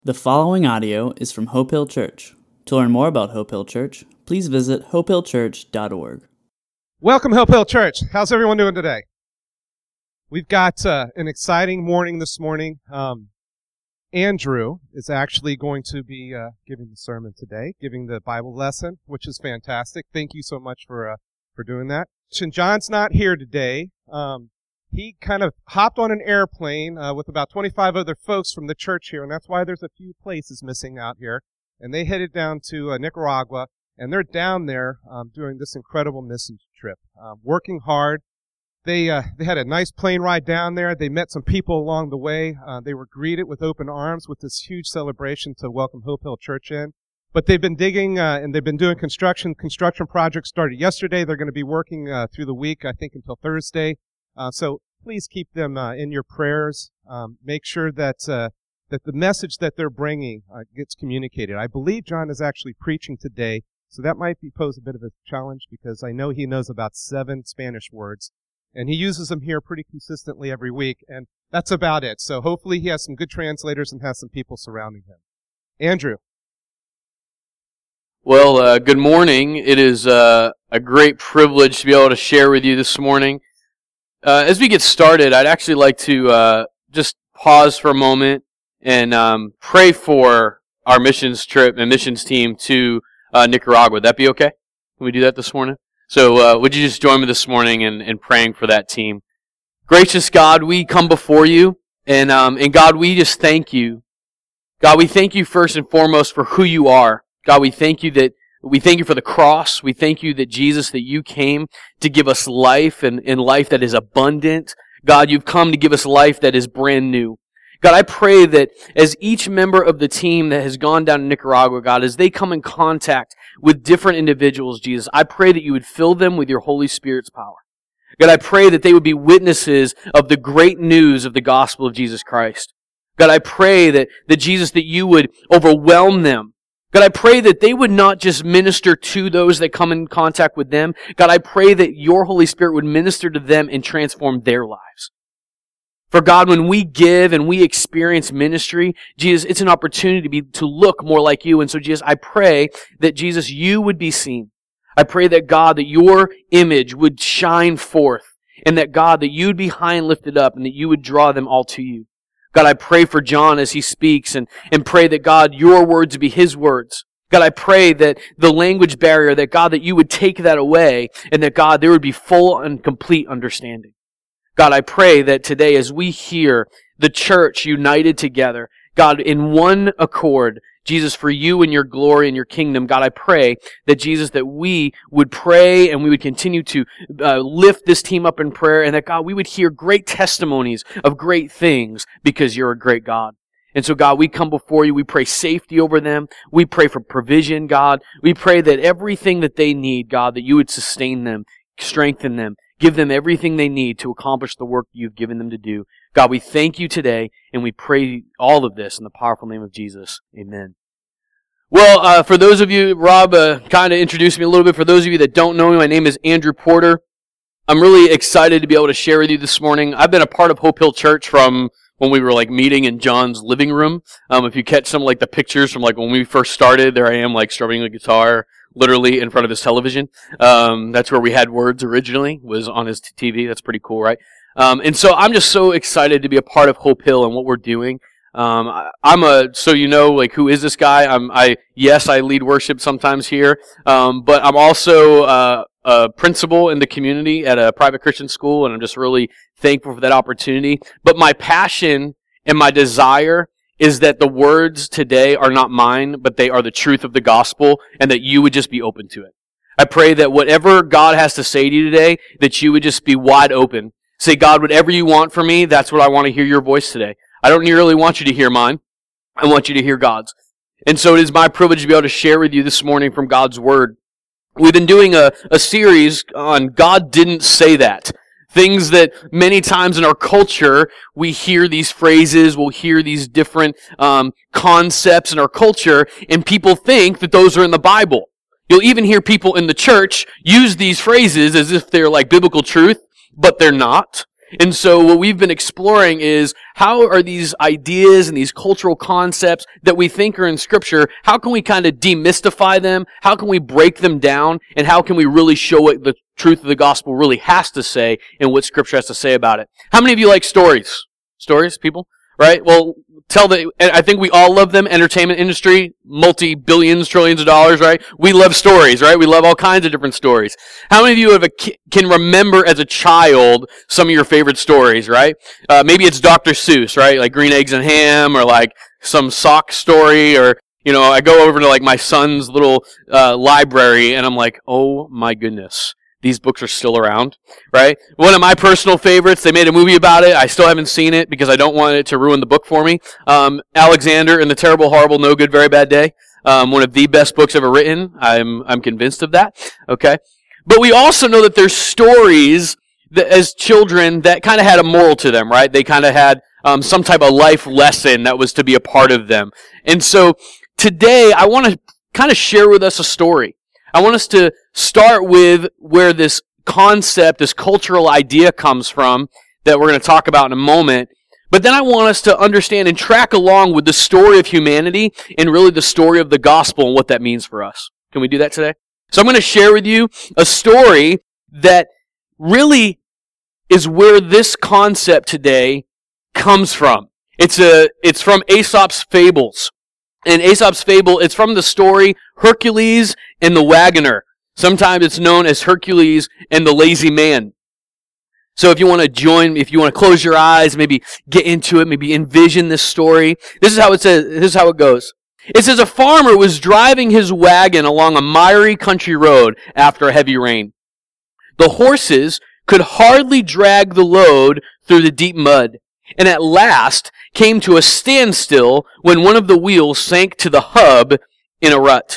The following audio is from Hope Hill Church. To learn more about Hope Hill Church, please visit hopehillchurch.org. Welcome, Hope Hill Church. How's everyone doing today? We've got an exciting morning this morning. Andrew is actually going to be giving the sermon today, giving the Bible lesson, which is fantastic. Thank you so much for doing that. And John's not here today. He kind of hopped on an airplane with about 25 other folks from the church here, and that's why there's a few places missing out here. And they headed down to Nicaragua, and they're down there doing this incredible mission trip, working hard. They had a nice plane ride down there. They met some people along the way. They were greeted with open arms with this huge celebration to welcome Hope Hill Church in. But they've been digging and they've been doing construction. Construction projects started yesterday. They're going to be working through the week, I think, until Thursday. So please keep them in your prayers. Make sure that that the message that they're bringing gets communicated. I believe John is actually preaching today, so that might pose a bit of a challenge because I know he knows about 7 Spanish words, and he uses them here pretty consistently every week, and that's about it. So hopefully he has some good translators and has some people surrounding him. Andrew. Well, good morning. It is a great privilege to be able to share with you this morning. As we get started, I'd actually like to just pause for a moment and pray for our missions trip and missions team to Nicaragua. Would that be okay? Can we do that this morning? So would you just join me this morning in praying for that team? Gracious God, we come before you, and God, we just thank you. God, we thank you first and foremost for who you are. God, we thank you for the cross. We thank you that Jesus, that you came to give us life and life that is abundant. God, you've come to give us life that is brand new. God, I pray that as each member of the team that has gone down to Nicaragua, God, as they come in contact with different individuals, Jesus, I pray that you would fill them with your Holy Spirit's power. God, I pray that they would be witnesses of the great news of the gospel of Jesus Christ. God, I pray that Jesus, that you would overwhelm them. God, I pray that they would not just minister to those that come in contact with them. God, I pray that your Holy Spirit would minister to them and transform their lives. For God, when we give and we experience ministry, Jesus, it's an opportunity to look more like you. And so, Jesus, I pray that, Jesus, you would be seen. I pray that, God, that your image would shine forth, and that, God, that you'd be high and lifted up, and that you would draw them all to you. God, I pray for John as he speaks and pray that, God, your words be his words. God, I pray that the language barrier, that, God, that you would take that away and that, God, there would be full and complete understanding. God, I pray that today as we hear the church united together, God, in one accord, Jesus, for you and your glory and your kingdom, God, I pray that, Jesus, that we would pray and we would continue to lift this team up in prayer, and that, God, we would hear great testimonies of great things because you're a great God. And so, God, we come before you. We pray safety over them. We pray for provision, God. We pray that everything that they need, God, that you would sustain them, strengthen them, give them everything they need to accomplish the work you've given them to do. God, we thank you today, and we pray all of this in the powerful name of Jesus. Amen. Well, for those of you, Rob kind of introduced me a little bit. For those of you that don't know me, my name is Andrew Porter. I'm really excited to be able to share with you this morning. I've been a part of Hope Hill Church from when we were meeting in John's living room. If you catch some the pictures from when we first started, there I am strumming the guitar, literally in front of his television. That's where we had words originally, was on his TV. That's pretty cool, right? And so I'm just so excited to be a part of Hope Hill and what we're doing. So who is this guy? Yes, I lead worship sometimes here, but I'm also a principal in the community at a private Christian school, and I'm just really thankful for that opportunity. But my passion and my desire is that the words today are not mine, but they are the truth of the gospel, and that you would just be open to it. I pray that whatever God has to say to you today, that you would just be wide open. Say, God, whatever you want from me, that's what I want to hear your voice today. I don't really want you to hear mine. I want you to hear God's. And so it is my privilege to be able to share with you this morning from God's Word. We've been doing a series on God didn't say that. Things that many times in our culture, we hear these phrases, we'll hear these different concepts in our culture, and people think that those are in the Bible. You'll even hear people in the church use these phrases as if they're biblical truth, but they're not. And so what we've been exploring is how are these ideas and these cultural concepts that we think are in Scripture, how can we kind of demystify them? How can we break them down? And how can we really show what the truth of the gospel really has to say and what Scripture has to say about it? How many of you like stories? Stories, people? Right? Well, I think we all love them. Entertainment industry, multi-billions, trillions of dollars, right? We love stories, right? We love all kinds of different stories. How many of you can remember as a child some of your favorite stories, right? Maybe it's Dr. Seuss, right? Like Green Eggs and Ham, or like some sock story, or, I go over to like my son's little library and I'm like, oh my goodness. These books are still around, right? One of my personal favorites, they made a movie about it. I still haven't seen it because I don't want it to ruin the book for me. Alexander and the Terrible, Horrible, No Good, Very Bad Day. One of the best books ever written. I'm convinced of that. Okay. But we also know that there's stories that, as children, that kind of had a moral to them, right? They kind of had some type of life lesson that was to be a part of them. And so today I want to kind of share with us a story. I want us to start with where this concept, this cultural idea comes from that we're going to talk about in a moment. But then I want us to understand and track along with the story of humanity and really the story of the gospel and what that means for us. Can we do that today? So I'm going to share with you a story that really is where this concept today comes from. It's from Aesop's Fables. And Aesop's Fable, it's from the story Hercules and the Wagoner. Sometimes it's known as Hercules and the Lazy Man. So if you want to close your eyes, maybe get into it, maybe envision this story. This is how it goes. It says, a farmer was driving his wagon along a miry country road after a heavy rain. The horses could hardly drag the load through the deep mud, and at last came to a standstill when one of the wheels sank to the hub in a rut.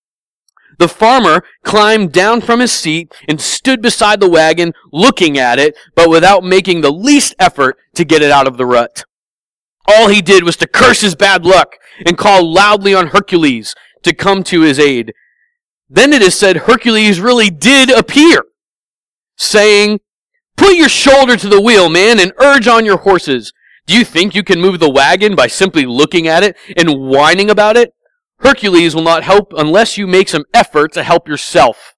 The farmer climbed down from his seat and stood beside the wagon looking at it, but without making the least effort to get it out of the rut. All he did was to curse his bad luck and call loudly on Hercules to come to his aid. Then it is said Hercules really did appear, saying, "Put your shoulder to the wheel, man, and urge on your horses. Do you think you can move the wagon by simply looking at it and whining about it? Hercules will not help unless you make some effort to help yourself."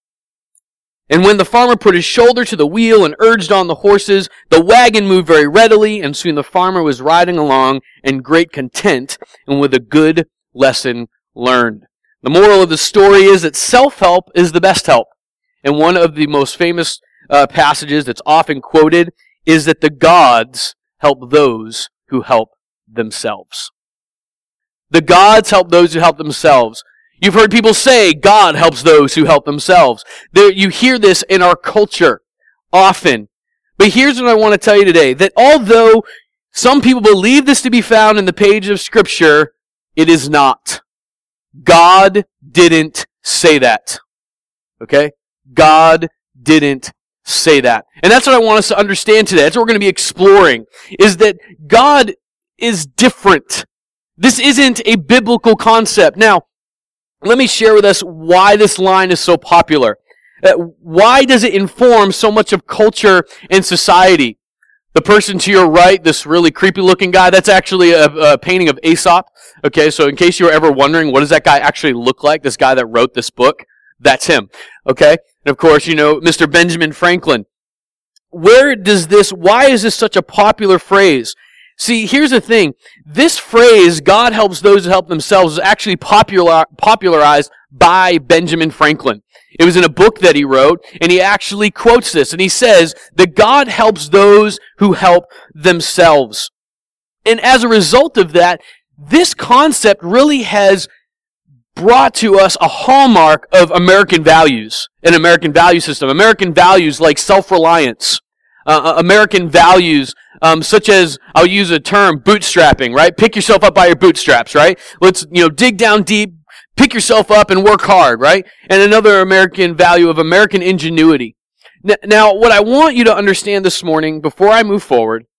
And when the farmer put his shoulder to the wheel and urged on the horses, the wagon moved very readily, and soon the farmer was riding along in great content and with a good lesson learned. The moral of the story is that self-help is the best help. And one of the most famous passages that's often quoted is that the gods help those who help themselves. The gods help those who help themselves. You've heard people say God helps those who help themselves. You hear this in our culture often. But here's what I want to tell you today, that although some people believe this to be found in the page of Scripture, it is not. God didn't say that. Okay? God didn't say that. And that's what I want us to understand today. That's what we're going to be exploring, is that God is different. This isn't a biblical concept. Now, let me share with us why this line is so popular. Why does it inform so much of culture and society? The person to your right, this really creepy looking guy, that's actually a painting of Aesop. Okay, so in case you were ever wondering, what does that guy actually look like? This guy that wrote this book, that's him. Okay, and of course, Mr. Benjamin Franklin. Why is this such a popular phrase? See, here's the thing. This phrase, God helps those who help themselves, is actually popularized by Benjamin Franklin. It was in a book that he wrote, and he actually quotes this, and he says that God helps those who help themselves. And as a result of that, this concept really has brought to us a hallmark of American values, an American value system. American values like self-reliance. American values such as, I'll use a term, bootstrapping, right? Pick yourself up by your bootstraps, right? Let's, dig down deep, pick yourself up and work hard, right? And another American value of American ingenuity. Now, what I want you to understand this morning, before I move forward,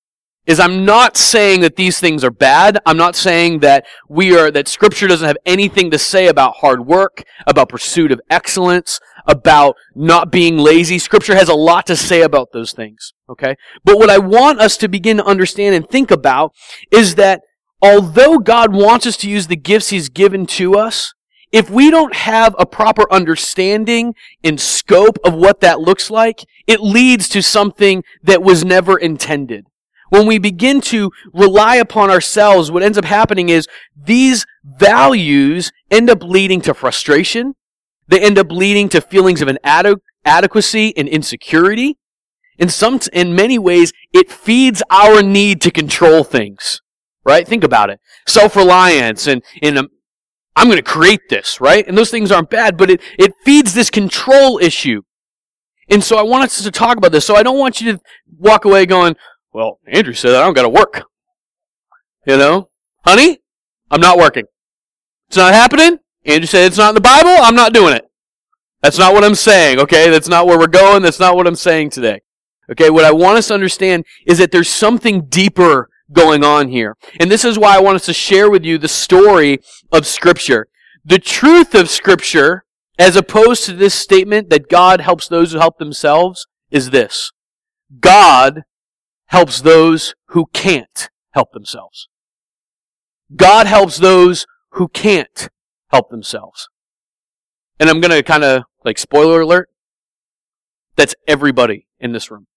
is I'm not saying that these things are bad. I'm not saying that that Scripture doesn't have anything to say about hard work, about pursuit of excellence, about not being lazy. Scripture has a lot to say about those things, okay? But what I want us to begin to understand and think about is that although God wants us to use the gifts He's given to us, if we don't have a proper understanding and scope of what that looks like, it leads to something that was never intended. When we begin to rely upon ourselves, what ends up happening is these values end up leading to frustration. They end up leading to feelings of inadequacy and insecurity. In many ways, it feeds our need to control things. Right? Think about it. Self-reliance and I'm going to create this, right? And those things aren't bad, but it feeds this control issue. And so I want us to talk about this. So I don't want you to walk away going, well, Andrew said I don't got to work. You know? Honey, I'm not working. It's not happening. Andrew said it's not in the Bible. I'm not doing it. That's not what I'm saying, okay? That's not where we're going. That's not what I'm saying today. Okay? What I want us to understand is that there's something deeper going on here. And this is why I want us to share with you the story of Scripture. The truth of Scripture, as opposed to this statement that God helps those who help themselves, is this. God helps those who can't help themselves. God helps those who can't help themselves. And I'm going to kind of, spoiler alert, that's everybody in this room.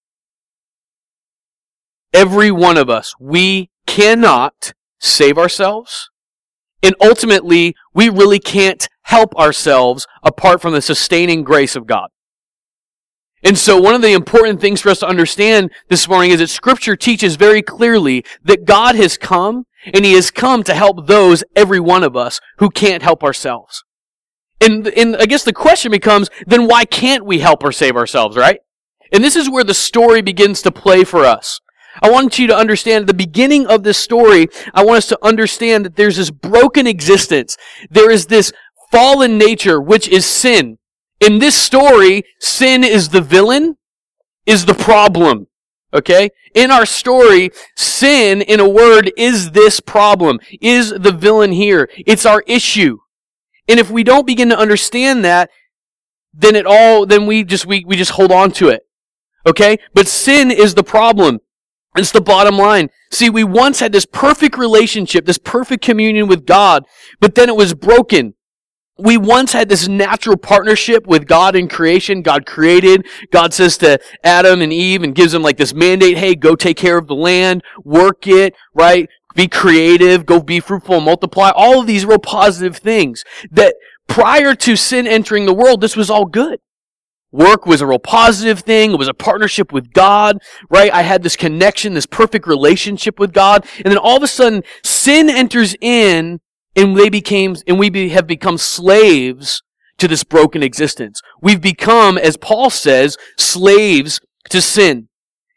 Every one of us, we cannot save ourselves, and ultimately, we really can't help ourselves apart from the sustaining grace of God. And so one of the important things for us to understand this morning is that Scripture teaches very clearly that God has come, and He has come to help those, every one of us, who can't help ourselves. And I guess the question becomes, then why can't we help or save ourselves, right? And this is where the story begins to play for us. I want you to understand at the beginning of this story, I want us to understand that there's this broken existence. There is this fallen nature, which is sin. In this story, sin is the villain, is the problem. Okay? In our story, sin, in a word, is this problem, is the villain here. It's our issue. And if we don't begin to understand that, then we just hold on to it. Okay? But sin is the problem. It's the bottom line. See, we once had this perfect relationship, this perfect communion with God, but then it was broken. We once had this natural partnership with God in creation. God created. God says to Adam and Eve and gives them this mandate, hey, go take care of the land, work it, right? Be creative, go be fruitful and multiply. All of these real positive things that prior to sin entering the world, this was all good. Work was a real positive thing. It was a partnership with God, right? I had this connection, this perfect relationship with God. And then all of a sudden, sin enters in, and we have become slaves to this broken existence. We've become, as Paul says, slaves to sin.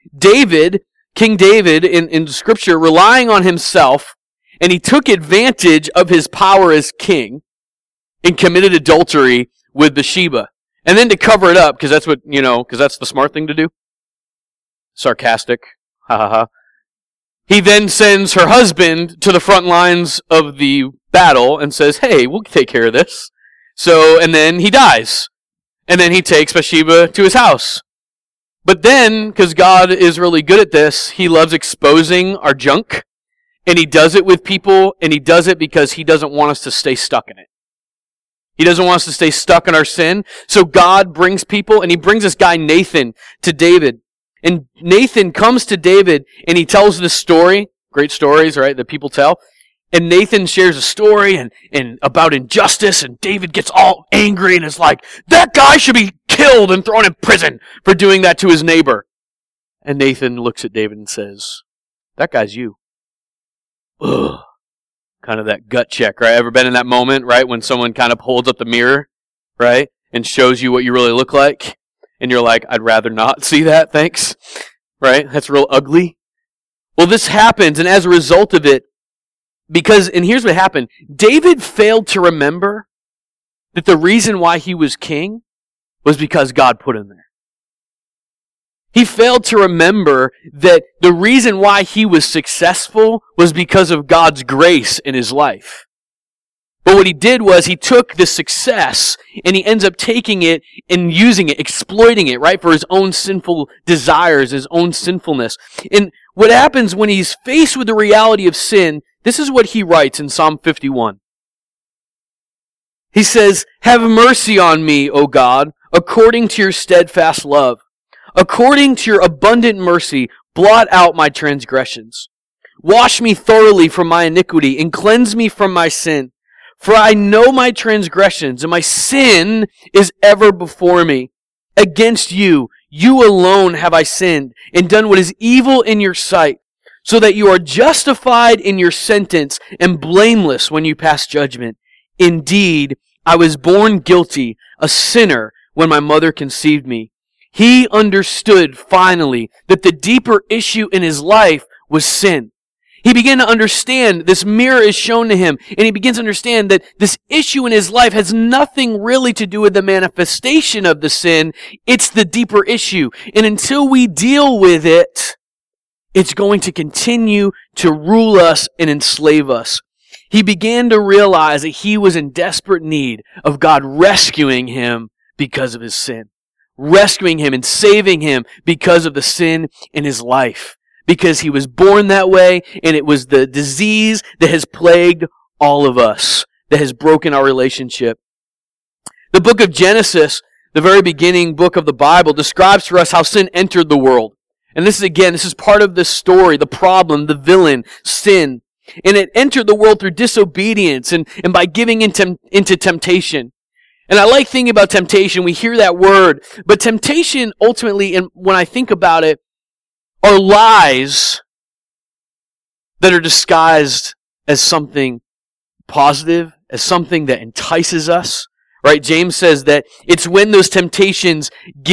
King David in Scripture, relying on himself, and he took advantage of his power as king and committed adultery with Bathsheba. And then to cover it up, because that's the smart thing to do. Sarcastic. Ha ha ha. He then sends her husband to the front lines of the battle and says, hey, we'll take care of this. And then he dies. And then he takes Bathsheba to his house. But then, because God is really good at this, He loves exposing our junk. And He does it with people, and He does it because He doesn't want us to stay stuck in it. He doesn't want us to stay stuck in our sin. So God brings people, and He brings this guy Nathan to David. And Nathan comes to David, and he tells this story, great stories, right, that people tell. And Nathan shares a story and about injustice, and David gets all angry and is like, that guy should be killed and thrown in prison for doing that to his neighbor. And Nathan looks at David and says, that guy's you. Ugh. Kind of that gut check, right? Ever been in that moment, right? When someone kind of holds up the mirror, right? And shows you what you really look like. And you're like, I'd rather not see that, thanks. Right? That's real ugly. Well, this happens, and as a result of it, and here's what happened. David failed to remember that the reason why he was king was because God put him there. He failed to remember that the reason why he was successful was because of God's grace in his life. But what he did was he took the success and he ends up taking it and using it, exploiting it, right, for his own sinful desires, his own sinfulness. And what happens when he's faced with the reality of sin, this is what he writes in Psalm 51. He says, "Have mercy on me, O God, according to your steadfast love. According to your abundant mercy, blot out my transgressions. Wash me thoroughly from my iniquity and cleanse me from my sin. For I know my transgressions, and my sin is ever before me. Against you, you alone have I sinned, and done what is evil in your sight, so that you are justified in your sentence and blameless when you pass judgment. Indeed, I was born guilty, a sinner, when my mother conceived me." He understood finally that the deeper issue in his life was sin. He began to understand, this mirror is shown to him, and he begins to understand that this issue in his life has nothing really to do with the manifestation of the sin. It's the deeper issue. And until we deal with it, it's going to continue to rule us and enslave us. He began to realize that he was in desperate need of God rescuing him because of his sin. Rescuing him and saving him because of the sin in his life. Because he was born that way, and it was the disease that has plagued all of us, that has broken our relationship. The book of Genesis, the very beginning book of the Bible, describes for us how sin entered the world. And this is part of this story, the problem, the villain, sin. And it entered the world through disobedience and by giving into temptation. And I like thinking about temptation. We hear that word. But temptation, ultimately, and when I think about it, are lies that are disguised as something positive, as something that entices us. Right? James says that it's when those temptations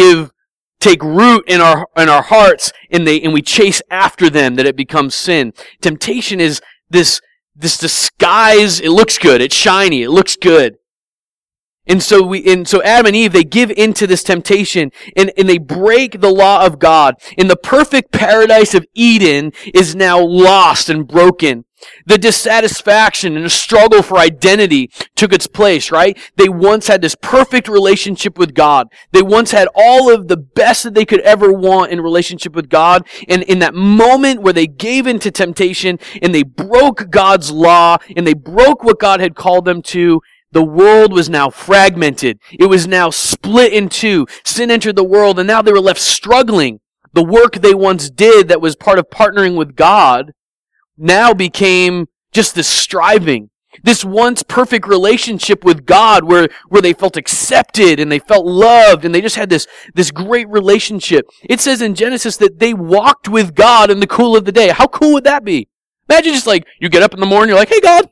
take root in our hearts and we chase after them that it becomes sin. Temptation is this disguise. It looks good. It's shiny. It looks good. And so Adam and Eve, they give into this temptation and they break the law of God. And the perfect paradise of Eden is now lost and broken. The dissatisfaction and the struggle for identity took its place, right? They once had this perfect relationship with God. They once had all of the best that they could ever want in relationship with God. And in that moment where they gave into temptation and they broke God's law and they broke what God had called them to, the world was now fragmented. It was now split in two. Sin entered the world, and now they were left struggling. The work they once did that was part of partnering with God now became just this striving. This once perfect relationship with God where they felt accepted and they felt loved and they just had this great relationship. It says in Genesis that they walked with God in the cool of the day. How cool would that be? Imagine just like you get up in the morning, you're like, "Hey God."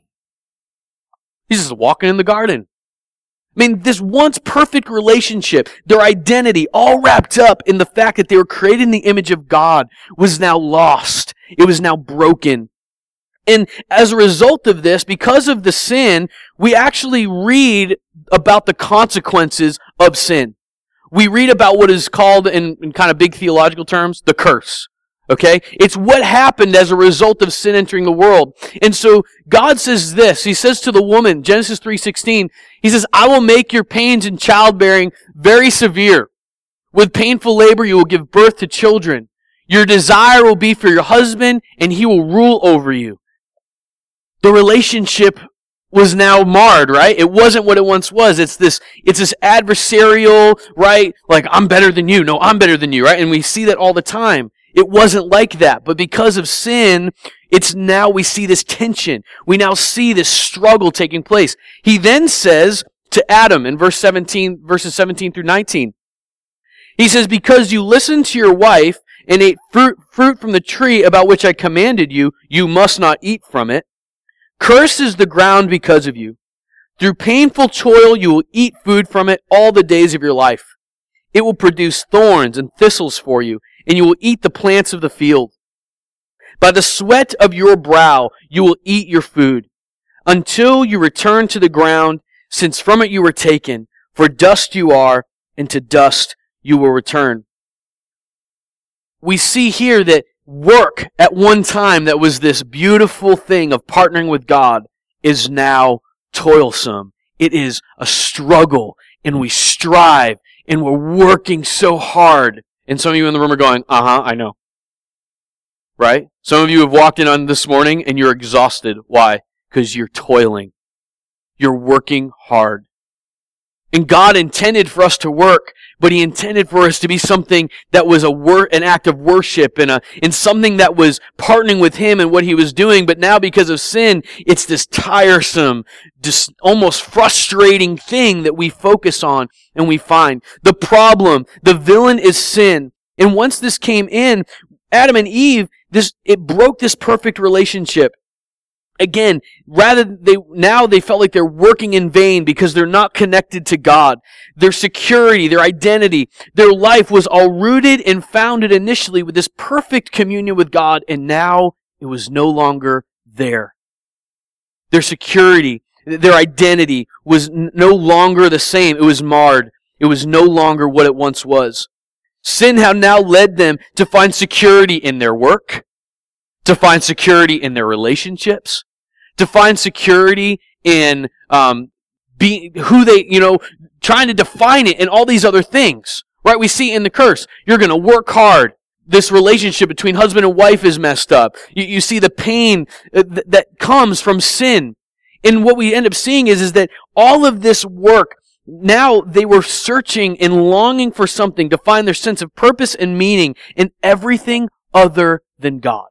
He's just walking in the garden. I mean, this once perfect relationship, their identity, all wrapped up in the fact that they were created in the image of God, was now lost. It was now broken. And as a result of this, because of the sin, we actually read about the consequences of sin. We read about what is called, in kind of big theological terms, the curse. Okay? It's what happened as a result of sin entering the world. And so God says this. He says to the woman, Genesis 3:16, He says, "I will make your pains in childbearing very severe. With painful labor you will give birth to children. Your desire will be for your husband, and he will rule over you." The relationship was now marred, right? It wasn't what it once was. It's this adversarial, right? Like, I'm better than you. No, I'm better than you, right? And we see that all the time. It wasn't like that. But because of sin, it's now we see this tension. We now see this struggle taking place. He then says to Adam in verses 17 through 19, he says, "Because you listened to your wife and ate fruit from the tree about which I commanded you, you must not eat from it. Cursed is the ground because of you. Through painful toil you will eat food from it all the days of your life. It will produce thorns and thistles for you, and you will eat the plants of the field. By the sweat of your brow you will eat your food, until you return to the ground, since from it you were taken. For dust you are, and to dust you will return." we see here that work at one time that was this beautiful thing of partnering with God is now toilsome. It is a struggle, and we strive, and we're working so hard. And some of you in the room are going, I know. Right? Some of you have walked in on this morning and you're exhausted. Why? Because you're toiling. You're working hard. And God intended for us to work, but He intended for us to be something that was an act of worship and something that was partnering with Him and what He was doing. But now because of sin, it's this tiresome, just almost frustrating thing that we focus on and we find. The problem, the villain is sin. And once this came in, Adam and Eve, it broke this perfect relationship. Again, they felt like they're working in vain because they're not connected to God. Their security, their identity, their life was all rooted and founded initially with this perfect communion with God, and now it was no longer there. Their security, their identity was no longer the same. It was marred. It was no longer what it once was. Sin had now led them to find security in their work, to find security in their relationships, to find security in being who they, trying to define it and all these other things. Right? We see in the curse, you're going to work hard. This relationship between husband and wife is messed up. You see the pain that comes from sin. And what we end up seeing is that all of this work, now they were searching and longing for something to find their sense of purpose and meaning in everything other than God.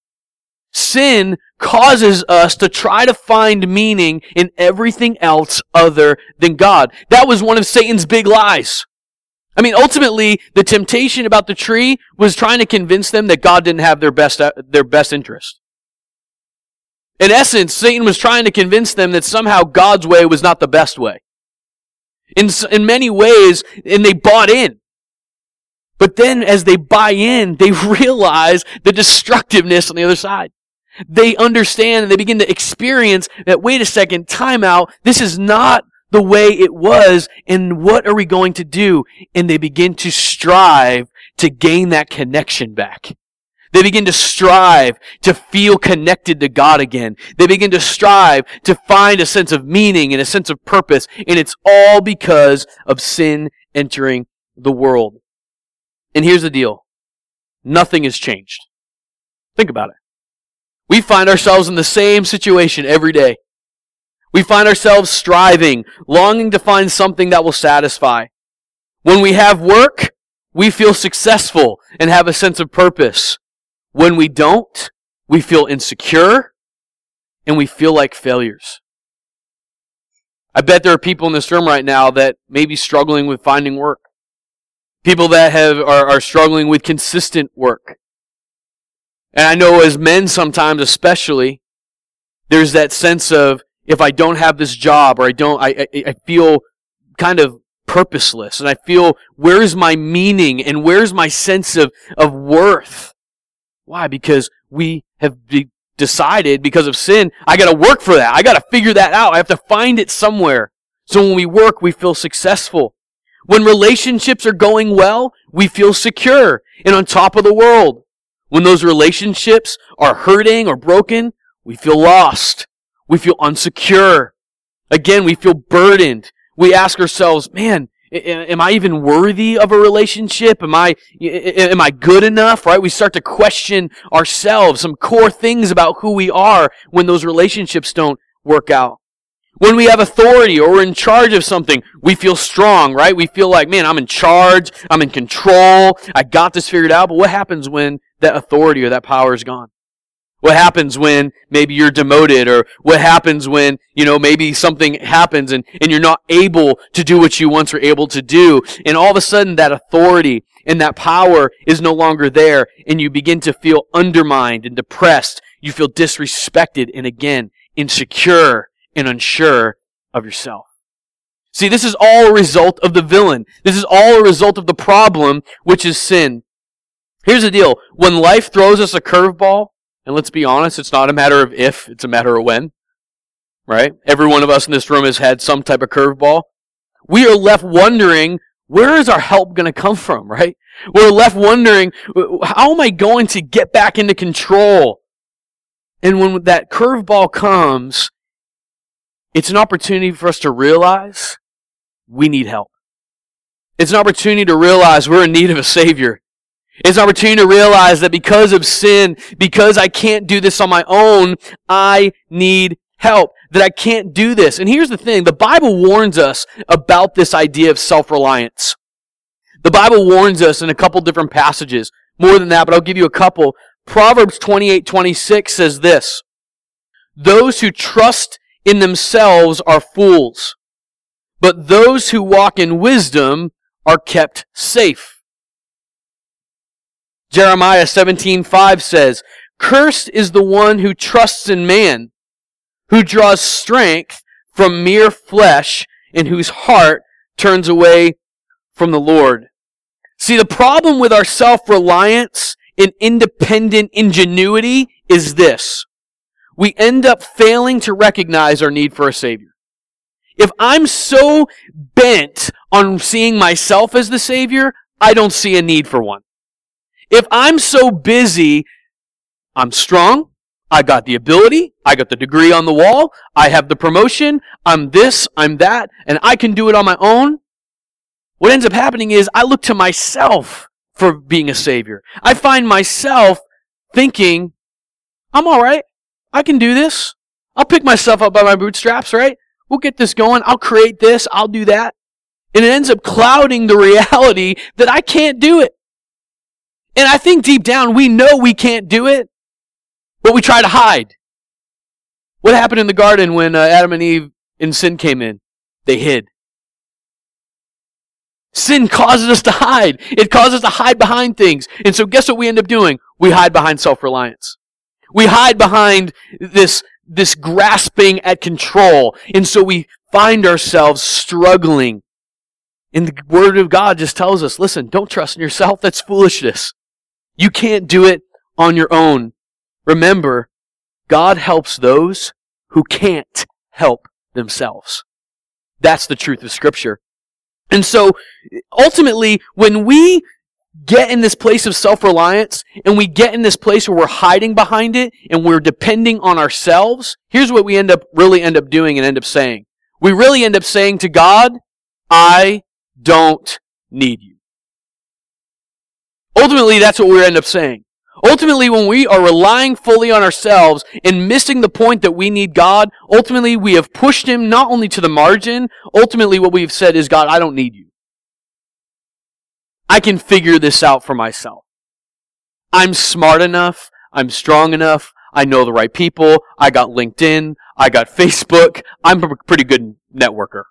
Sin causes us to try to find meaning in everything else other than God. That was one of Satan's big lies. I mean, ultimately, the temptation about the tree was trying to convince them that God didn't have their best interest. In essence, Satan was trying to convince them that somehow God's way was not the best way. In many ways, and they bought in. But then as they buy in, they realize the destructiveness on the other side. They understand and they begin to experience that, wait a second, time out, this is not the way it was, and what are we going to do? And they begin to strive to gain that connection back. They begin to strive to feel connected to God again. They begin to strive to find a sense of meaning and a sense of purpose, and it's all because of sin entering the world. And here's the deal. Nothing has changed. Think about it. We find ourselves in the same situation every day. We find ourselves striving, longing to find something that will satisfy. When we have work, we feel successful and have a sense of purpose. When we don't, we feel insecure and we feel like failures. I bet there are people in this room right now that may be struggling with finding work. People that are struggling with consistent work. And I know as men sometimes especially, there's that sense of, if I don't have this job or I feel kind of purposeless, and I feel, where's my meaning and where's my sense of worth? Why? Because we have decided, because of sin, I got to work for that. I got to figure that out. I have to find it somewhere. So when we work, we feel successful. When relationships are going well, we feel secure and on top of the world. When those relationships are hurting or broken, we feel lost. We feel insecure. Again, we feel burdened. We ask ourselves, man, am I even worthy of a relationship? Am I good enough? Right? We start to question ourselves, some core things about who we are when those relationships don't work out. When we have authority or we're in charge of something, we feel strong, right? We feel like, man, I'm in charge, I'm in control, I got this figured out. But what happens when that authority or that power is gone? What happens when maybe you're demoted, or what happens when, maybe something happens and you're not able to do what you once were able to do, and all of a sudden that authority and that power is no longer there, and you begin to feel undermined and depressed. You feel disrespected and again, insecure and unsure of yourself. See, this is all a result of the villain. This is all a result of the problem, which is sin. Here's the deal. When life throws us a curveball, and let's be honest, it's not a matter of if, it's a matter of when. Right? Every one of us in this room has had some type of curveball. We are left wondering where is our help going to come from, right? We're left wondering, how am I going to get back into control? And when that curveball comes, it's an opportunity for us to realize we need help. It's an opportunity to realize we're in need of a Savior. It's an opportunity to realize that because of sin, because I can't do this on my own, I need help, that I can't do this. And here's the thing, the Bible warns us about this idea of self-reliance. The Bible warns us in a couple different passages. More than that, but I'll give you a couple. Proverbs 28:26 says this, "Those who trust in themselves are fools, but those who walk in wisdom are kept safe." Jeremiah 17:5 says, "Cursed is the one who trusts in man, who draws strength from mere flesh, and whose heart turns away from the Lord." See, the problem with our self-reliance and independent ingenuity is this. We end up failing to recognize our need for a Savior. If I'm so bent on seeing myself as the Savior, I don't see a need for one. If I'm so busy, I'm strong, I got the ability, I got the degree on the wall, I have the promotion, I'm this, I'm that, and I can do it on my own, what ends up happening is I look to myself for being a Savior. I find myself thinking, I'm all right. I can do this. I'll pick myself up by my bootstraps, right? We'll get this going. I'll create this. I'll do that. And it ends up clouding the reality that I can't do it. And I think deep down we know we can't do it, but we try to hide. What happened in the garden when Adam and Eve in sin came in? They hid. Sin causes us to hide. It causes us to hide behind things. And so guess what we end up doing? We hide behind self-reliance. We hide behind this grasping at control. And so we find ourselves struggling. And the Word of God just tells us, listen, don't trust in yourself. That's foolishness. You can't do it on your own. Remember, God helps those who can't help themselves. That's the truth of Scripture. And so, ultimately, when we get in this place of self-reliance, and we get in this place where we're hiding behind it, and we're depending on ourselves, here's what we really end up doing and end up saying. We really end up saying to God, I don't need you. Ultimately, that's what we end up saying. Ultimately, when we are relying fully on ourselves and missing the point that we need God, ultimately we have pushed Him not only to the margin, ultimately what we've said is, God, I don't need you. I can figure this out for myself. I'm smart enough. I'm strong enough. I know the right people. I got LinkedIn. I got Facebook. I'm a pretty good networker.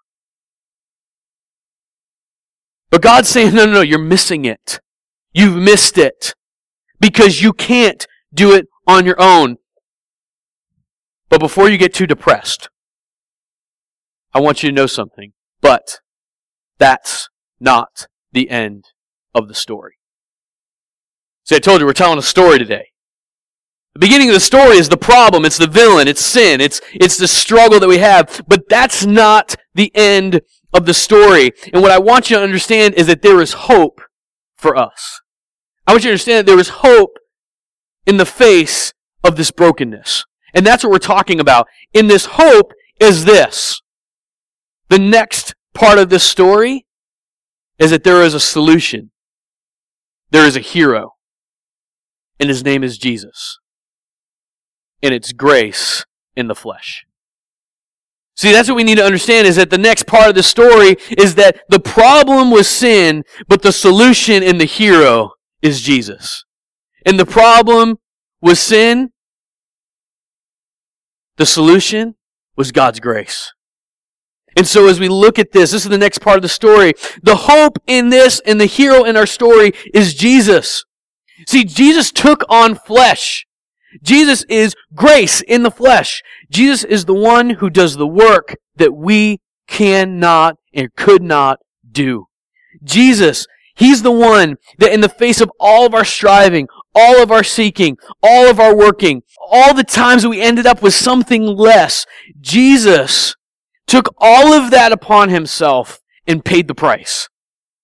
But God's saying, no, you're missing it. You've missed it. Because you can't do it on your own. But before you get too depressed, I want you to know something. But that's not the end of the story. See, I told you we're telling a story today. The beginning of the story is the problem. It's the villain. It's sin. It's the struggle that we have. But that's not the end of the story. And what I want you to understand is that there is hope for us. I want you to understand that there is hope in the face of this brokenness. And that's what we're talking about. In this hope is this. The next part of this story is that there is a solution. There is a hero. And his name is Jesus. And it's grace in the flesh. See, that's what we need to understand, is that the next part of the story is that the problem was sin, but the solution and the hero is Jesus. And the problem was sin. The solution was God's grace. And so as we look at this is the next part of the story. The hope in this and the hero in our story is Jesus. See, Jesus took on flesh. Jesus is grace in the flesh. Jesus is the one who does the work that we cannot and could not do. Jesus, He's the one that in the face of all of our striving, all of our seeking, all of our working, all the times that we ended up with something less, Jesus took all of that upon Himself and paid the price.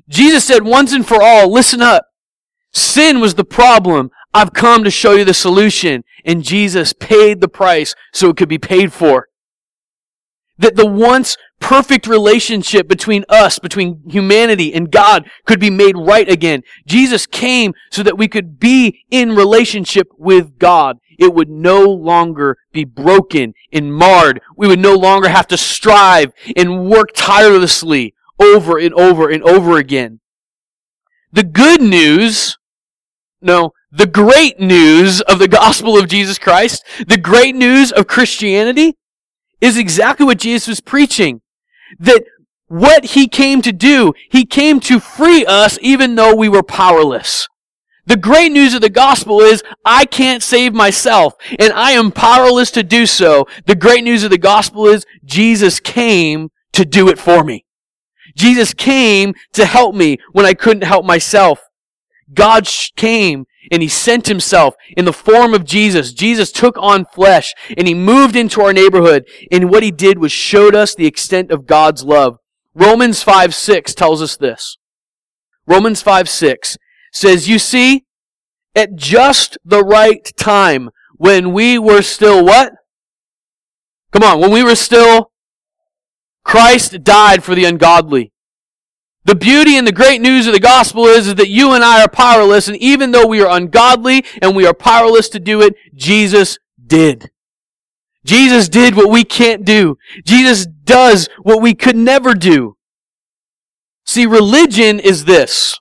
Jesus said once and for all, listen up. Sin was the problem. I've come to show you the solution. And Jesus paid the price so it could be paid for. That the once perfect relationship between us, between humanity and God, could be made right again. Jesus came so that we could be in relationship with God. It would no longer be broken and marred. We would no longer have to strive and work tirelessly over and over and over again. The good news, the great news of the gospel of Jesus Christ, the great news of Christianity, is exactly what Jesus was preaching. That what He came to do, He came to free us even though we were powerless. The great news of the gospel is, I can't save myself, and I am powerless to do so. The great news of the gospel is, Jesus came to do it for me. Jesus came to help me when I couldn't help myself. God came and He sent Himself in the form of Jesus. Jesus took on flesh and He moved into our neighborhood. And what He did was showed us the extent of God's love. Romans 5:6 tells us this. Romans 5:6 says, you see, at just the right time, when we were still what? Come on, when we were still, Christ died for the ungodly. The beauty and the great news of the gospel is that you and I are powerless, and even though we are ungodly and we are powerless to do it, Jesus did. Jesus did what we can't do. Jesus does what we could never do. See, religion is this.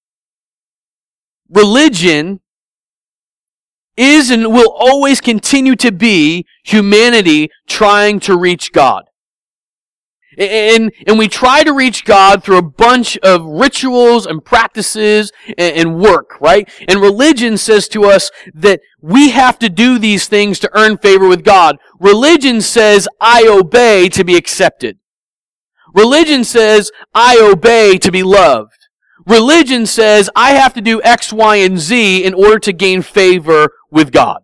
Religion is and will always continue to be humanity trying to reach God. And we try to reach God through a bunch of rituals and practices and work, right? And religion says to us that we have to do these things to earn favor with God. Religion says, I obey to be accepted. Religion says, I obey to be loved. Religion says, I have to do X, Y, and Z in order to gain favor with God.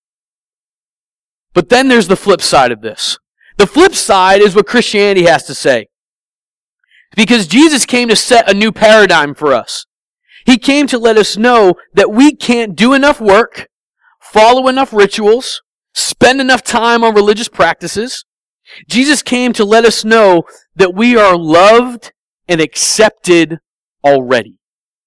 But then there's the flip side of this. The flip side is what Christianity has to say. Because Jesus came to set a new paradigm for us. He came to let us know that we can't do enough work, follow enough rituals, spend enough time on religious practices. Jesus came to let us know that we are loved and accepted already.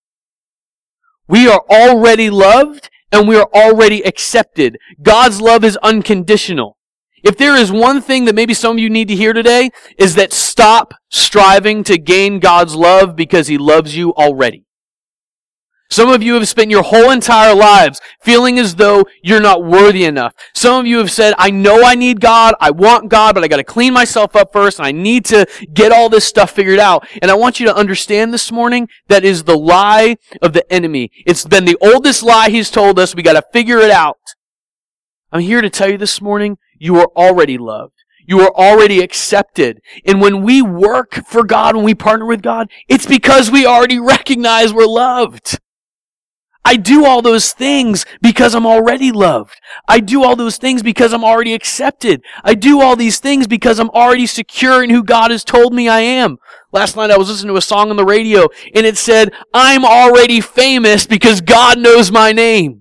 We are already loved and we are already accepted. God's love is unconditional. If there is one thing that maybe some of you need to hear today, is that stop striving to gain God's love because He loves you already. Some of you have spent your whole entire lives feeling as though you're not worthy enough. Some of you have said, I know I need God, I want God, but I got to clean myself up first, and I need to get all this stuff figured out. And I want you to understand this morning, that is the lie of the enemy. It's been the oldest lie he's told us. We got to figure it out. I'm here to tell you this morning, you are already loved. You are already accepted. And when we work for God, when we partner with God, it's because we already recognize we're loved. I do all those things because I'm already loved. I do all those things because I'm already accepted. I do all these things because I'm already secure in who God has told me I am. Last night I was listening to a song on the radio and it said, I'm already famous because God knows my name.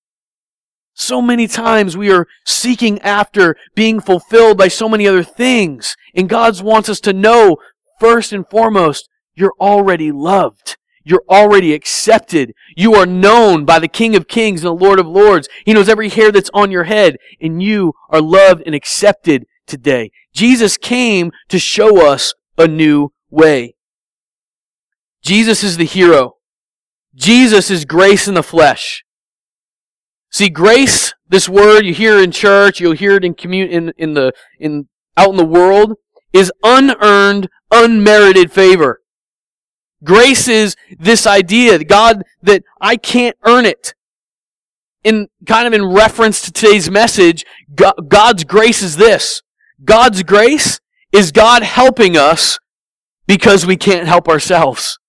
So many times we are seeking after being fulfilled by so many other things. And God wants us to know, first and foremost, you're already loved. You're already accepted. You are known by the King of Kings and the Lord of Lords. He knows every hair that's on your head. And you are loved and accepted today. Jesus came to show us a new way. Jesus is the hero. Jesus is grace in the flesh. See, grace, this word you hear in church, you'll hear it in out in the world, is unearned, unmerited favor. Grace is this idea, God, that I can't earn it. In reference to today's message, God's grace is this. God's grace is God helping us because we can't help ourselves.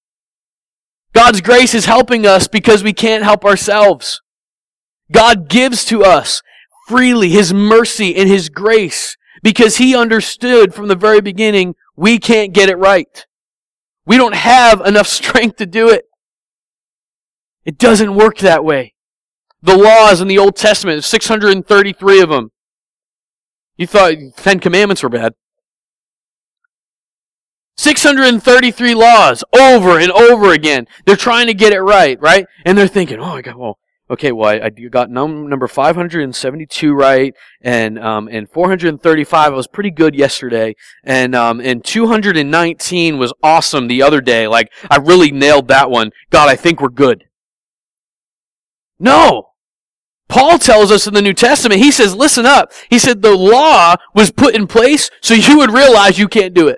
God's grace is helping us because we can't help ourselves. God gives to us freely His mercy and His grace because He understood from the very beginning we can't get it right. We don't have enough strength to do it. It doesn't work that way. The laws in the Old Testament, 633 of them. You thought 10 Commandments were bad. 633 laws over and over again. They're trying to get it right? And they're thinking, I got number 572 right, and 435 I was pretty good yesterday, and 219 was awesome the other day. Like, I really nailed that one. God, I think we're good. No! Paul tells us in the New Testament, he says, listen up. He said the law was put in place so you would realize you can't do it.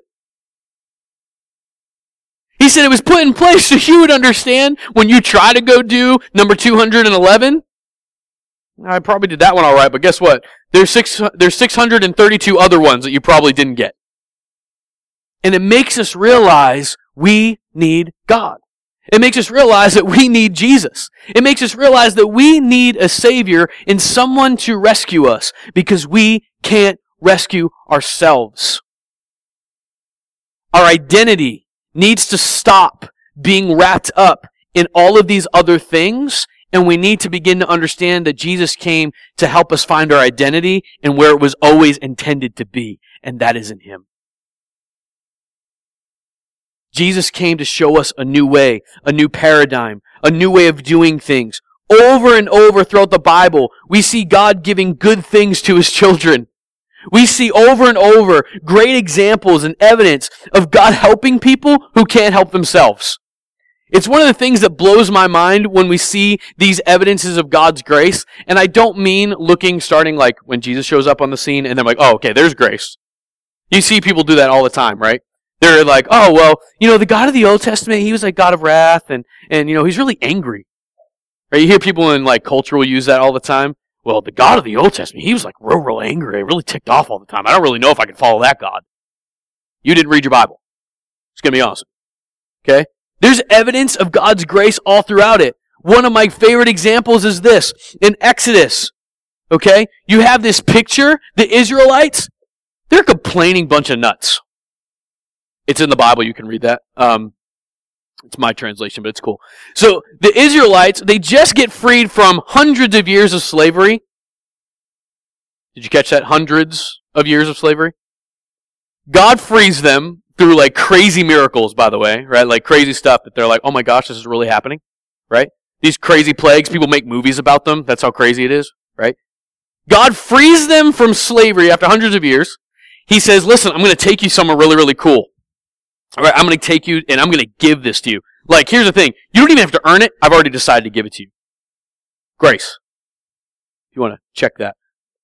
He said it was put in place so you would understand when you try to go do number 211. I probably did that one all right, but guess what? There's 632 other ones that you probably didn't get. And it makes us realize we need God. It makes us realize that we need Jesus. It makes us realize that we need a Savior and someone to rescue us because we can't rescue ourselves. Our identity needs to stop being wrapped up in all of these other things, and we need to begin to understand that Jesus came to help us find our identity and where it was always intended to be, and that is in Him. Jesus came to show us a new way, a new paradigm, a new way of doing things. Over and over throughout the Bible, we see God giving good things to His children. We see over and over great examples and evidence of God helping people who can't help themselves. It's one of the things that blows my mind when we see these evidences of God's grace, and I don't mean starting like when Jesus shows up on the scene and they're like, oh, okay, there's grace. You see people do that all the time, right? They're like, oh, well, the God of the Old Testament, He was like God of wrath, and He's really angry. Right? You hear people in like culture will use that all the time. Well, the God of the Old Testament, He was like real angry, really ticked off all the time. I don't really know if I can follow that God. You didn't read your Bible. It's going to be awesome. Okay? There's evidence of God's grace all throughout it. One of my favorite examples is this. In Exodus, okay, you have this picture, the Israelites, they're a complaining bunch of nuts. It's in the Bible, you can read that. It's my translation, but it's cool. So, the Israelites, they just get freed from hundreds of years of slavery. Did you catch that? Hundreds of years of slavery? God frees them through like crazy miracles, by the way, right? Like crazy stuff that they're like, oh my gosh, this is really happening, right? These crazy plagues, people make movies about them. That's how crazy it is, right? God frees them from slavery after hundreds of years. He says, listen, I'm going to take you somewhere really, really cool. All right, I'm going to take you and I'm going to give this to you. Like, here's the thing. You don't even have to earn it. I've already decided to give it to you. Grace. If you want to check that.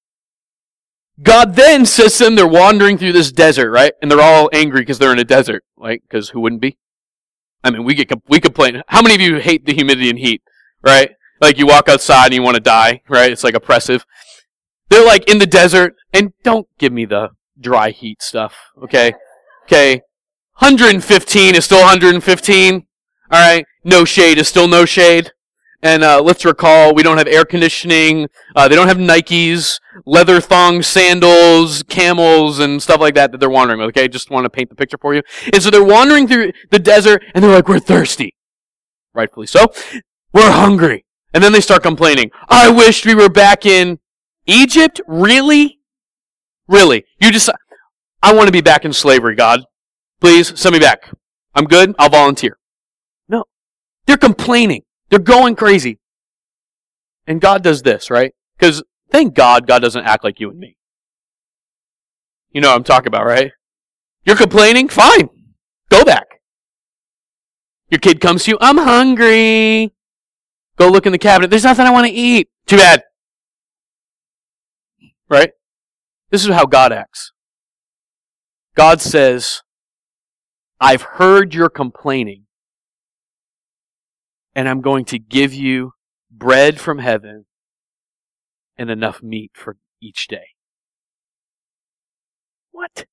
God then says to them, they're wandering through this desert, right? And they're all angry because they're in a desert, right? Because who wouldn't be? I mean, we complain. How many of you hate the humidity and heat, right? Like, you walk outside and you want to die, right? It's like oppressive. They're like in the desert, and don't give me the dry heat stuff, okay? Okay. 115 is still 115. All right. No shade is still no shade. And let's recall, we don't have air conditioning. They don't have Nikes, leather thong sandals, camels, and stuff like that they're wandering with. Okay, just want to paint the picture for you. And so they're wandering through the desert, and they're like, we're thirsty. Rightfully so. We're hungry. And then they start complaining. I wished we were back in Egypt. Really? Really? I want to be back in slavery, God. Please, send me back. I'm good. I'll volunteer. No. They're complaining. They're going crazy. And God does this, right? Because thank God doesn't act like you and me. You know what I'm talking about, right? You're complaining? Fine. Go back. Your kid comes to you. I'm hungry. Go look in the cabinet. There's nothing I want to eat. Too bad. Right? This is how God acts. God says, I've heard your complaining, and I'm going to give you bread from heaven and enough meat for each day. What?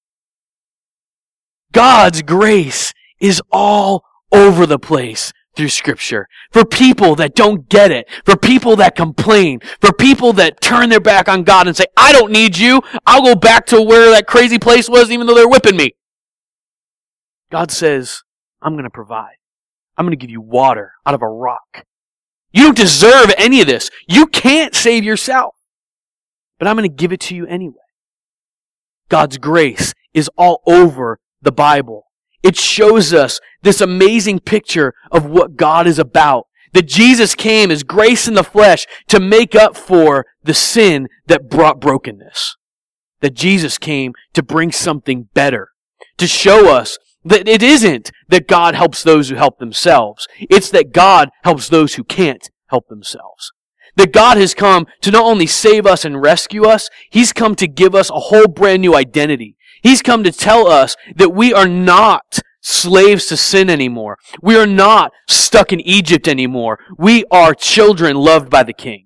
God's grace is all over the place through Scripture. For people that don't get it, for people that complain, for people that turn their back on God and say, I don't need you, I'll go back to where that crazy place was even though they're whipping me. God says, I'm going to provide. I'm going to give you water out of a rock. You don't deserve any of this. You can't save yourself. But I'm going to give it to you anyway. God's grace is all over the Bible. It shows us this amazing picture of what God is about. That Jesus came as grace in the flesh to make up for the sin that brought brokenness. That Jesus came to bring something better. To show us that it isn't that God helps those who help themselves. It's that God helps those who can't help themselves. That God has come to not only save us and rescue us, He's come to give us a whole brand new identity. He's come to tell us that we are not slaves to sin anymore. We are not stuck in Egypt anymore. We are children loved by the King.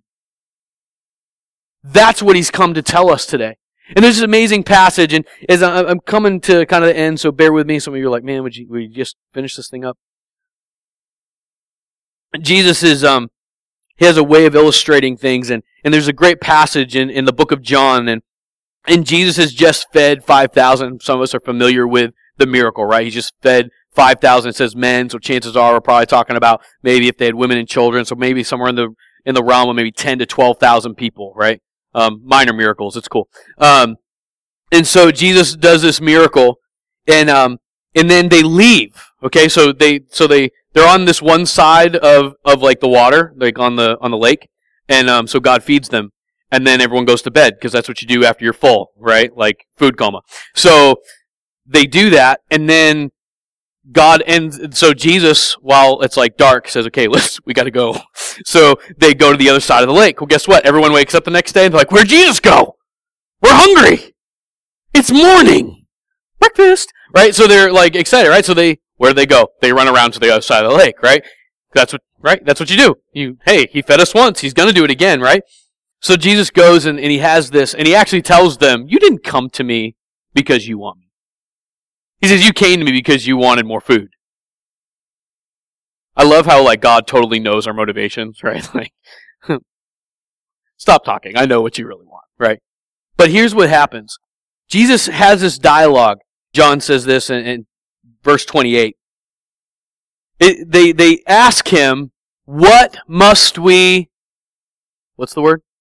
That's what He's come to tell us today. And there's this amazing passage, and as I'm coming to kind of the end, so bear with me. Some of you are like, man, would you just finish this thing up? Jesus is, he has a way of illustrating things, and there's a great passage in the book of John, and Jesus has just fed 5,000. Some of us are familiar with the miracle, right? He just fed 5,000. It says men, so chances are we're probably talking about maybe if they had women and children, so maybe somewhere in the realm of maybe 10 to 12,000 people, right? Minor miracles, it's cool. And so Jesus does this miracle, and then they leave. Okay, so they're on this one side of like the water, like on the lake, and so God feeds them, and then everyone goes to bed because that's what you do after you're full, right? Like food coma. So they do that, and then so Jesus, while it's like dark, says, okay, we gotta go. So they go to the other side of the lake. Well, guess what? Everyone wakes up the next day and they're like, where'd Jesus go? We're hungry. It's morning. Breakfast. Right? So they're like excited, right? So where do they go? They run around to the other side of the lake, right? That's what you do. Hey, He fed us once. He's gonna do it again, right? So Jesus goes and He has this, and He actually tells them, you didn't come to me because you want me. He says, you came to me because you wanted more food. I love how like God totally knows our motivations, right? Like, stop talking. I know what you really want, right? But here's what happens. Jesus has this dialogue. John says this in verse 28. They ask Him, what must we... What's the word?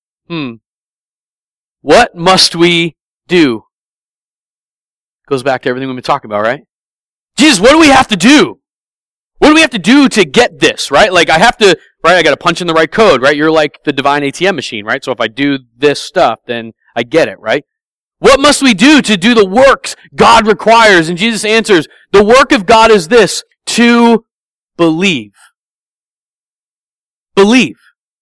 What must we do? Goes back to everything we've been talking about, right? Jesus, what do we have to do? What do we have to do to get this, right? Like I got to punch in the right code, right? You're like the divine ATM machine, right? So if I do this stuff, then I get it, right? What must we do to do the works God requires? And Jesus answers, the work of God is this, to believe. Believe.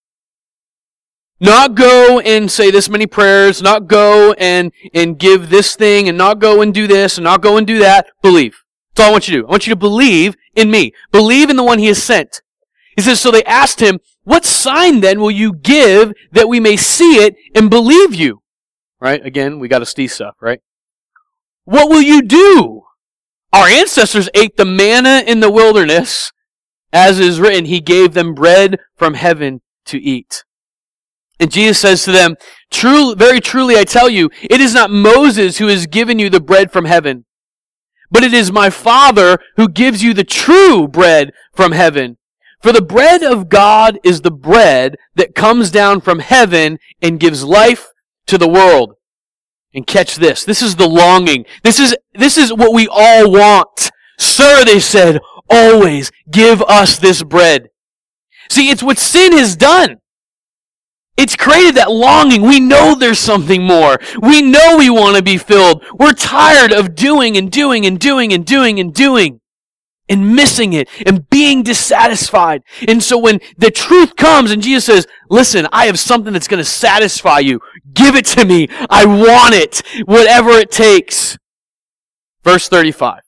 Not go and say this many prayers, not go and give this thing, and not go and do this, and not go and do that. Believe. That's all I want you to do. I want you to believe in me. Believe in the one He has sent. He says, so they asked Him, what sign then will you give that we may see it and believe you? Right? Again, we got to see stuff, right? What will you do? Our ancestors ate the manna in the wilderness, as is written, He gave them bread from heaven to eat. And Jesus says to them, very truly I tell you, it is not Moses who has given you the bread from heaven, but it is my Father who gives you the true bread from heaven. For the bread of God is the bread that comes down from heaven and gives life to the world. And catch this. This is the longing. This is what we all want. Sir, they said, always give us this bread. See, it's what sin has done. It's created that longing. We know there's something more. We know we want to be filled. We're tired of doing and doing and doing and doing and doing and missing it and being dissatisfied. And so when the truth comes and Jesus says, listen, I have something that's going to satisfy you. Give it to me. I want it. Whatever it takes. Verse 35.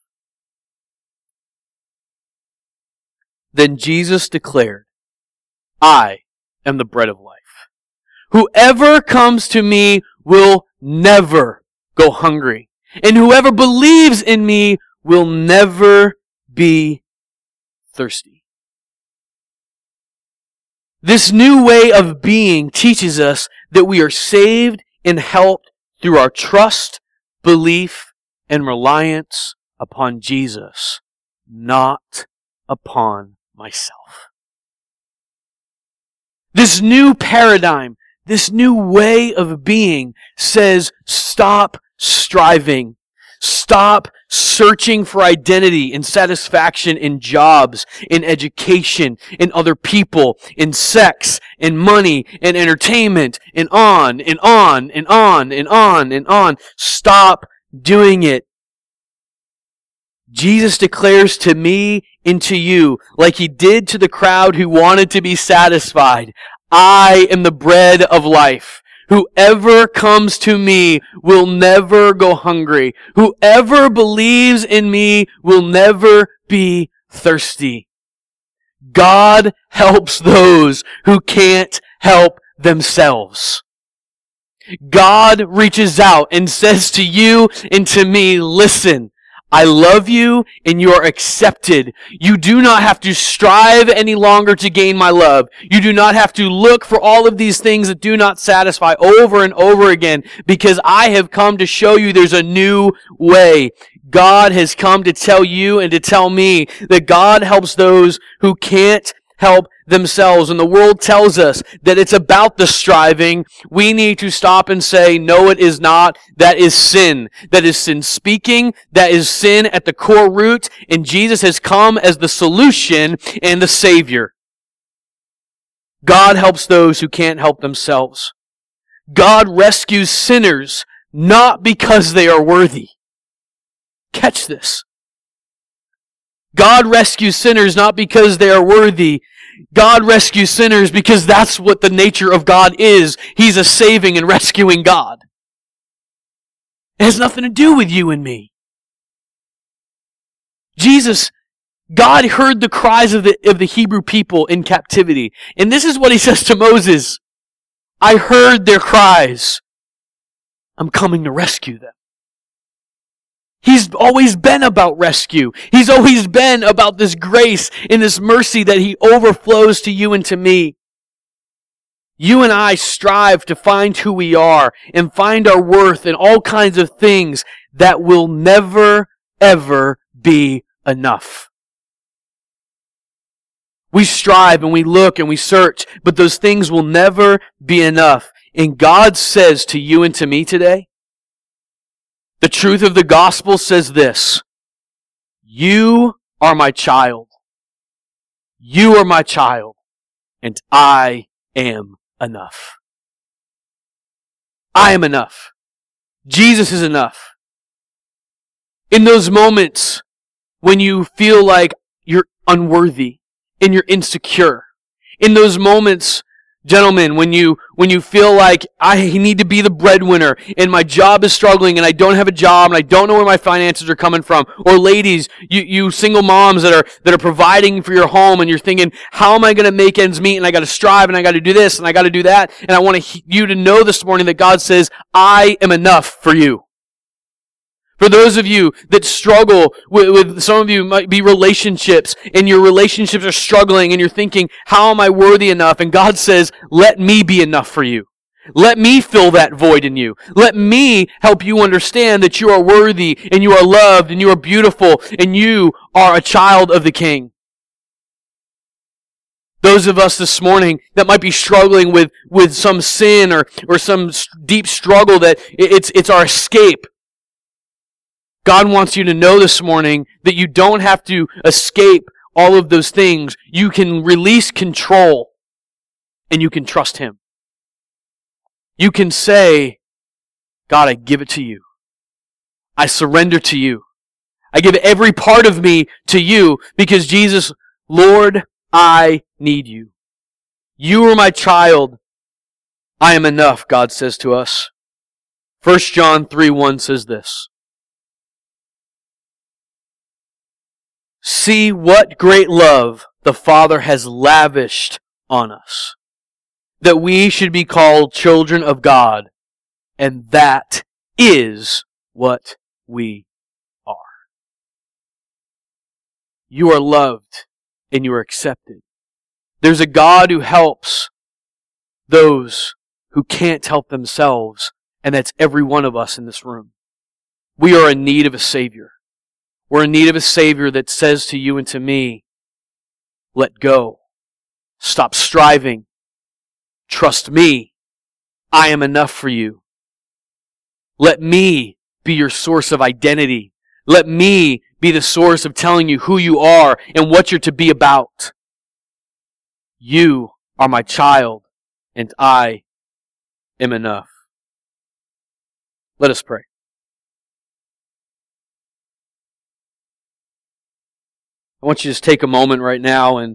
Then Jesus declared, I am the bread of life. Whoever comes to me will never go hungry, and whoever believes in me will never be thirsty. This new way of being teaches us that we are saved and helped through our trust, belief, and reliance upon Jesus, not upon myself. This new paradigm, this new way of being says, stop striving. Stop searching for identity and satisfaction in jobs, in education, in other people, in sex, in money, in entertainment, and on, and on, and on, and on, and on. Stop doing it. Jesus declares to me and to you, like he did to the crowd who wanted to be satisfied, I am the bread of life. Whoever comes to me will never go hungry. Whoever believes in me will never be thirsty. God helps those who can't help themselves. God reaches out and says to you and to me, listen, I love you and you are accepted. You do not have to strive any longer to gain my love. You do not have to look for all of these things that do not satisfy over and over again, because I have come to show you there's a new way. God has come to tell you and to tell me that God helps those who can't help themselves. And the world tells us that it's about the striving. We need to stop and say, no, it is not. That is sin. That is sin speaking. That is sin at the core root. And Jesus has come as the solution and the Savior. God helps those who can't help themselves. God rescues sinners not because they are worthy. Catch this. God rescues sinners not because they are worthy. God rescues sinners because that's what the nature of God is. He's a saving and rescuing God. It has nothing to do with you and me. God heard the cries of the Hebrew people in captivity. And this is what he says to Moses. I heard their cries. I'm coming to rescue them. He's always been about rescue. He's always been about this grace and this mercy that he overflows to you and to me. You and I strive to find who we are and find our worth in all kinds of things that will never, ever be enough. We strive and we look and we search, but those things will never be enough. And God says to you and to me today, the truth of the gospel says this: you are my child. You are my child, and I am enough. I am enough. Jesus is enough. In those moments when you feel like you're unworthy and you're insecure, in those moments, gentlemen, when you feel like I need to be the breadwinner and my job is struggling and I don't have a job and I don't know where my finances are coming from, or ladies, you single moms that are providing for your home and you're thinking, how am I going to make ends meet, and I got to strive and I got to do this and I got to do that, and I want you to know this morning that God says, I am enough for you. For those of you that struggle with some of you might be relationships, and your relationships are struggling, and you're thinking, how am I worthy enough? And God says, let me be enough for you. Let me fill that void in you. Let me help you understand that you are worthy, and you are loved, and you are beautiful, and you are a child of the King. Those of us this morning that might be struggling with some sin or some deep struggle that it's our escape. God wants you to know this morning that you don't have to escape all of those things. You can release control and you can trust Him. You can say, God, I give it to you. I surrender to you. I give every part of me to you because Jesus, Lord, I need you. You are my child. I am enough, God says to us. 1 John 3:1 says this. See what great love the Father has lavished on us, that we should be called children of God, and that is what we are. You are loved and you are accepted. There's a God who helps those who can't help themselves, and that's every one of us in this room. We are in need of a Savior. We're in need of a Savior that says to you and to me, let go. Stop striving. Trust me. I am enough for you. Let me be your source of identity. Let me be the source of telling you who you are and what you're to be about. You are my child, and I am enough. Let us pray. I want you to just take a moment right now and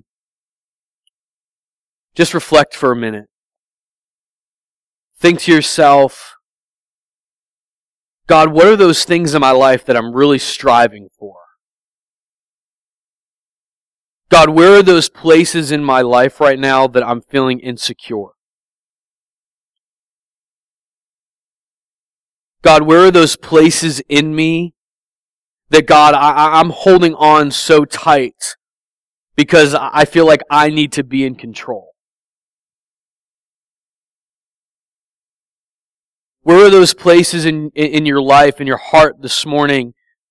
just reflect for a minute. Think to yourself, God, what are those things in my life that I'm really striving for? God, where are those places in my life right now that I'm feeling insecure? God, where are those places in me that, God, I'm holding on so tight because I feel like I need to be in control? Where are those places in your life, in your heart this morning,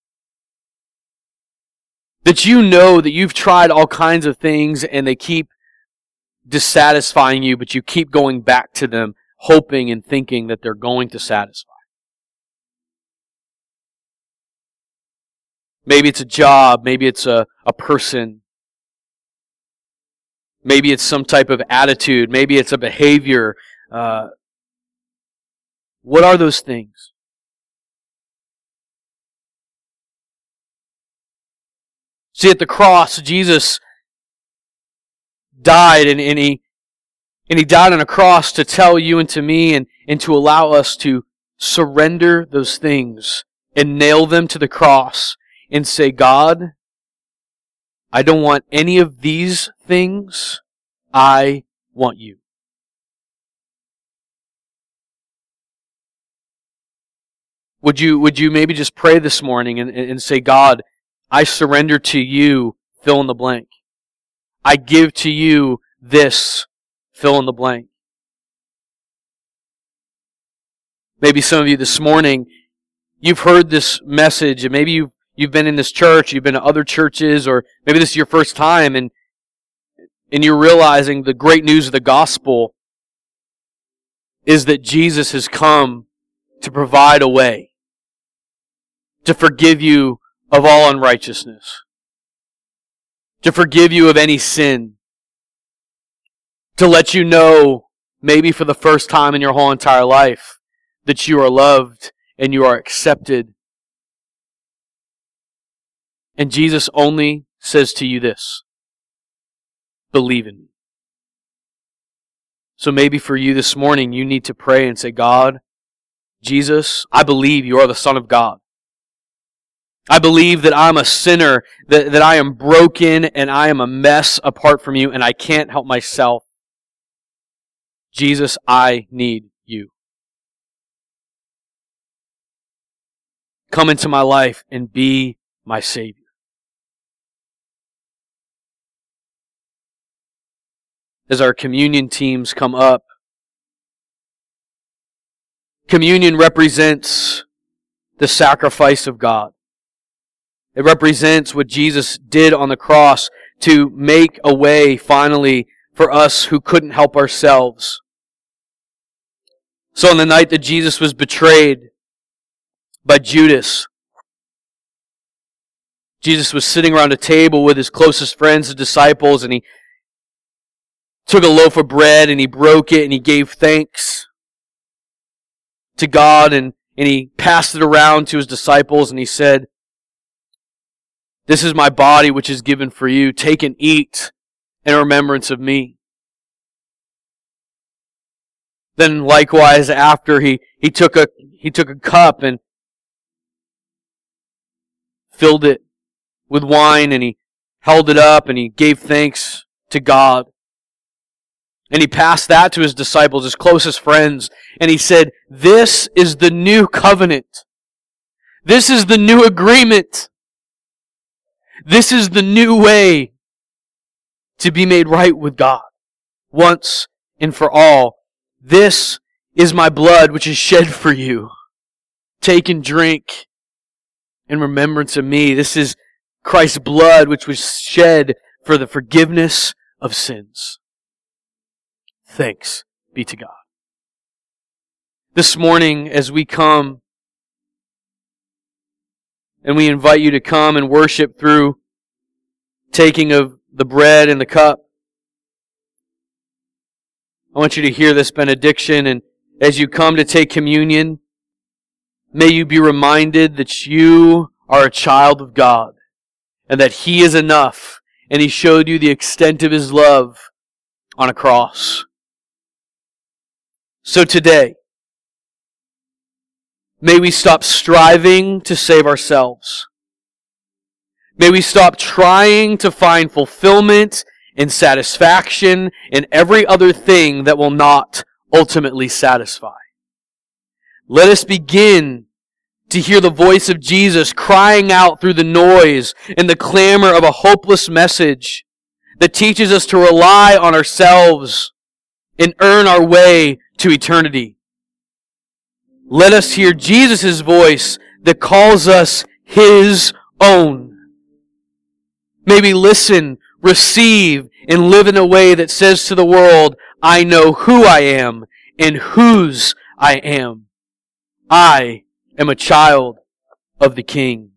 that you know that you've tried all kinds of things and they keep dissatisfying you, but you keep going back to them, hoping and thinking that they're going to satisfy? Maybe it's a job, maybe it's a person, maybe it's some type of attitude, maybe it's a behavior. What are those things? See, at the cross, Jesus died, and he died on a cross to tell you and to me and to allow us to surrender those things and nail them to the cross and say, God, I don't want any of these things. I want you. Would you maybe just pray this morning and say, God, I surrender to you, fill in the blank. I give to you this, fill in the blank. Maybe some of you this morning, you've heard this message, and maybe you've been in this church, you've been to other churches, or maybe this is your first time, and you're realizing the great news of the gospel is that Jesus has come to provide a way to forgive you of all unrighteousness, to forgive you of any sin, to let you know, maybe for the first time in your whole entire life, that you are loved and you are accepted. And Jesus only says to you this: believe in me. So maybe for you this morning, you need to pray and say, God, Jesus, I believe you are the Son of God. I believe that I'm a sinner, that I am broken and I am a mess apart from you and I can't help myself. Jesus, I need you. Come into my life and be my Savior. As our communion teams come up, communion represents the sacrifice of God. It represents what Jesus did on the cross to make a way, finally, for us who couldn't help ourselves. So on the night that Jesus was betrayed by Judas, Jesus was sitting around a table with his closest friends, the disciples, and he took a loaf of bread and he broke it and he gave thanks to God and he passed it around to his disciples and he said, "This is my body which is given for you. Take and eat in remembrance of me." Then likewise after he took a cup and filled it with wine and he held it up and he gave thanks to God. And he passed that to his disciples, his closest friends, and he said, "This is the new covenant. This is the new agreement. This is the new way to be made right with God once and for all. This is my blood which is shed for you. Take and drink in remembrance of me. This is Christ's blood which was shed for the forgiveness of sins. Thanks be to God. This morning, as we come, and we invite you to come and worship through taking of the bread and the cup, I want you to hear this benediction, and as you come to take communion, may you be reminded that you are a child of God, and that He is enough, and He showed you the extent of His love on a cross. So today, may we stop striving to save ourselves. May we stop trying to find fulfillment and satisfaction in every other thing that will not ultimately satisfy. Let us begin to hear the voice of Jesus crying out through the noise and the clamor of a hopeless message that teaches us to rely on ourselves and earn our way to eternity. Let us hear Jesus' voice that calls us His own. May we listen, receive, and live in a way that says to the world, I know who I am and whose I am. I am a child of the King.